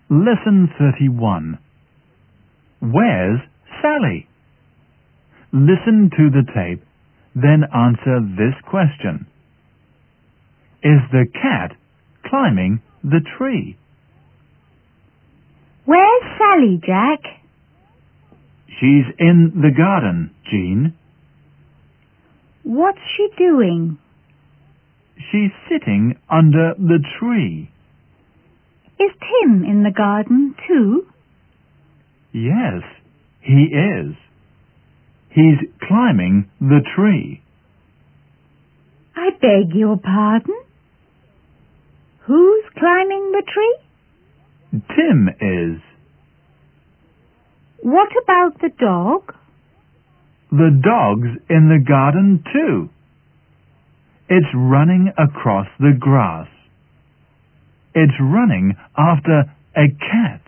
Lesson 31. Where's Sally? Listen to the tape, then answer this question. Is the cat climbing the tree? Where's Sally, Jack? She's in the garden, Jean. What's she doing? She's sitting under the tree. Is Tim in the garden too? Yes, he is. He's climbing the tree. I beg your pardon? Who's climbing the tree? Tim is. What about the dog? The dog's in the garden too. It's running across the grass. It's running after a cat.